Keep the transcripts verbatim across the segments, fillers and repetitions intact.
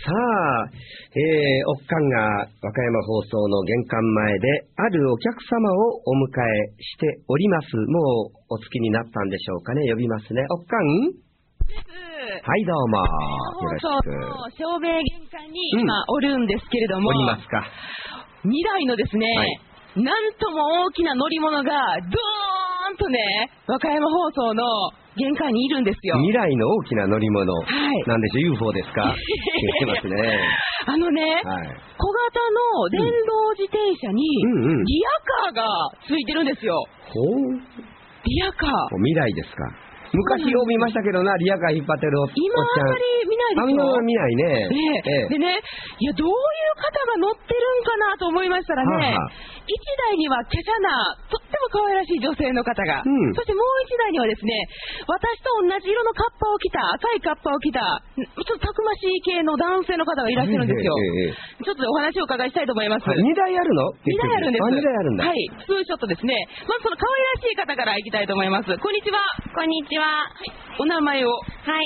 さあ、えー、おっかんが和歌山放送の玄関前であるお客様をお迎えしております。もうお着きになったんでしょうかね。呼びますね。おっかん。はい、どうも。よろしく。 照明玄関に今おるんですけれども、 うん、おりますか。 にだいのですね、はい、なんとも大きな乗り物がドーンとね、和歌山放送の玄関にいるんですよ。 未来の大きな乗り物。 はい。 なんでしょう、ユーフォー ですか？言ってますね。 あのね、はい、小型の電動自転車にリアカーがついてるんですよ。 ほう。 リアカー。 未来ですか。昔よう見ましたけどな、リアカー引っ張ってるおっちゃん。 今あまり見ないでしょ。 あんまり見ないね。 で、ええ、でね、いや、どういう方が乗ってるんかなと思いましたらね、はあはあ、いちだいには華奢な、とっても可愛らしい女性の方が、うん、そしてもういちだいにはですね、私と同じ色のカッパを着た、赤いカッパを着た、ちょっとたくましい系の男性の方がいらっしゃるんですよ。ええええ、ちょっとお話をお伺いしたいと思います。 にだいあるの？ にだいあるんです。 にだいあるんだ。 はい、ツーショットですね。まずその可愛らしい方からいきたいと思います。こんにちは。 こんにちは。 はい、お名前を。 はい、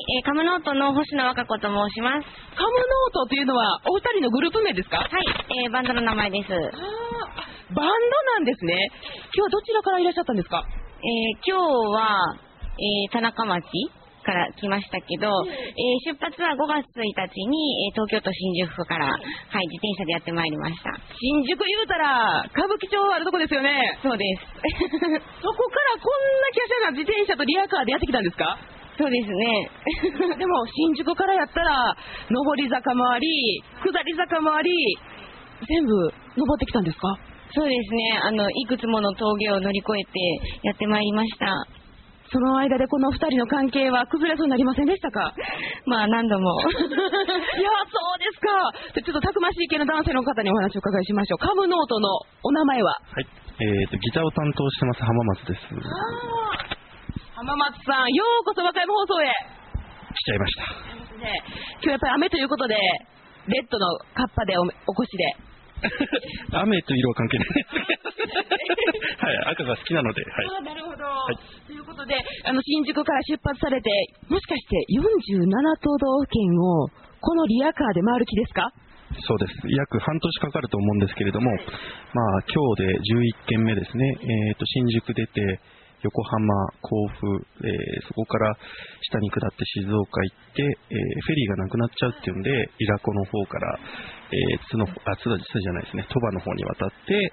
えー、カムノートの星野和歌子と申します。 カムノートというのはお二人のグループ名ですか？ はい、えー、バンドの名前です。あ、 バンドなんですね。今日はどちらからいらっしゃったんですか？ えー、今日は、えー、田中町から来ましたけど、えー、出発はごがつついたちに、えー、東京都新宿区から、はい、自転車でやってまいりました。 新宿言うたら歌舞伎町あるとこですよね。 そうです。 そこからこんな華奢な自転車とリアカーでやってきたんですか？ そうですね。 でも新宿からやったら上り坂もあり下り坂もあり全部登ってきたんですか？ そうですね。あのいくつもの峠を乗り越えてやってまいりました。 その間でこの二人の関係は崩れそうになりませんでしたか？ まあ何度も。いや、そうですか。ちょっとたくましい系の男性の方にお話をお伺いしましょう。カムノートのお名前は？ はい。えっとギターを担当してます浜松です。 ああ。浜松さん、ようこそ和歌山放送へ。 来ちゃいました。 ね、今日やっぱり雨ということでレッドのカッパで お, お越しで。 雨と色は関係ないですはい、赤が好きなので、はい。 あ、なるほど、はい、ということで、あの新宿から出発されて、もしかしてよんじゅうななとどうふけんをこのリアカーで回る気ですか？ そうです。約半年かかると思うんですけれども、まあ今日でじゅういっけんめですね。えっと新宿出て横浜、甲府、えー、そこから下に下って静岡行って、えー、フェリーがなくなっちゃうっていうんで、伊良湖の方から、えー、津の、あ、津じゃないですね、鳥羽の方に渡って、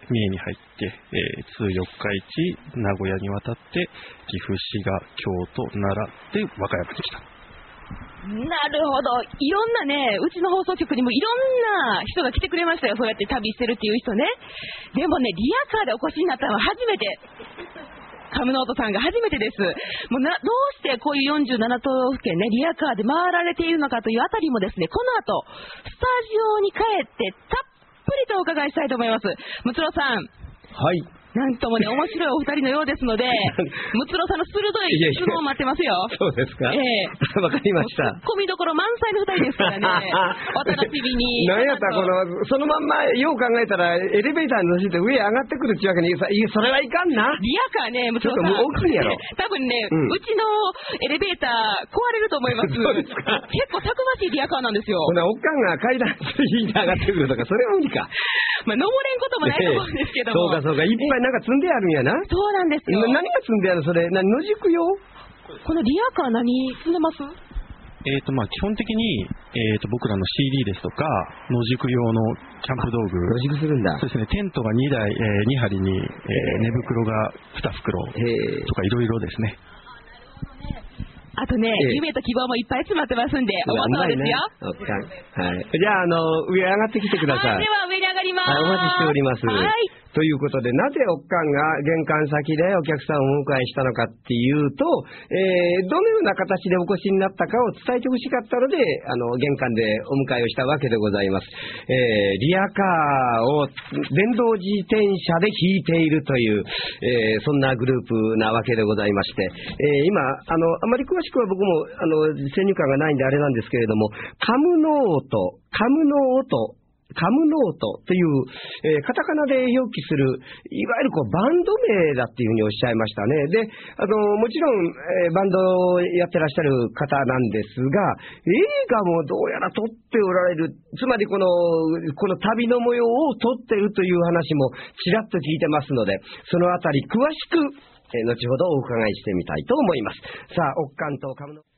三重に入って、えー、津四日市、名古屋に渡って、岐阜、滋賀、京都、奈良で和歌山に来た。 なるほど。いろんなね、うちの放送局にもいろんな人が来てくれましたよ。そうやって旅してるっていう人ね。でもね、リアカーでお越しになったのは初めて。カムノートさんが初めてです。もうな、どうしてこういうよんじゅうななとどうふけんね、リアカーで回られているのかというあたりもですね、この後、スタジオに帰ってたっぷりとお伺いしたいと思います。むつろさん。 はい。 なんともね、面白いお二人のようですので、むつろさんの鋭い質問を待ってますよ。 そうですか。 ええー。わかりました。 ツッコミどころ満載の二人ですからね。お楽しみに。 何やったらこの、そのまんま、よう考えたら、エレベーターに乗せて上へ上がってくるっていうわけに、いや、それはいかんな。 リアカーね、むつろさん。 ちょっと大きいやろ。 多分ね、うん、うちのエレベーター壊れると思います。 そうですか。 結構たくましいリアカーなんですよ。 ほな、おっかんが階段引いて上がってくるとか、それは無理か。 まあ、登れんこともないと思うんですけども。 そうかそうか、いっぱいなんか積んであるんやな。 そうなんですよ。 何が積んであるのそれ、な野宿用？ このリアカー何積んでます？ えーとまあ、基本的に、えーと僕らの シーディー ですとか野宿用のキャンプ道具、 野宿するんだ。 そうですね、テントがにだい、えー、にはりに、えー、寝袋がに袋とかいろいろですね。 あとね、ええ、夢と希望もいっぱい詰まってますんで、おそうですよ。 はい。じゃあ、あの、上上がってきてください。 では、上に上がります。 はい、お待ちしております。はい。ということで、なぜおっかんが玄関先でお客さんをお迎えしたのかっていうと、えー、どのような形でお越しになったかを伝えてほしかったので、あの、玄関でお迎えをしたわけでございます。えー、リアカーを電動自転車で引いているという、えー、そんなグループなわけでございまして、えー、今、あの、あまり詳しくは僕も、あの、先入観がないんであれなんですけれども、カムノート、カムノート、 カムノートという、えー、カタカナで表記する、いわゆるこうバンド名だっていうふうにおっしゃいましたね。で、あの、もちろん、えー、バンドをやってらっしゃる方なんですが、映画もどうやら撮っておられる、つまりこの、この旅の模様を撮っているという話もちらっと聞いてますので、そのあたり詳しく、えー、後ほどお伺いしてみたいと思います。さあ、オッカンとカムノート。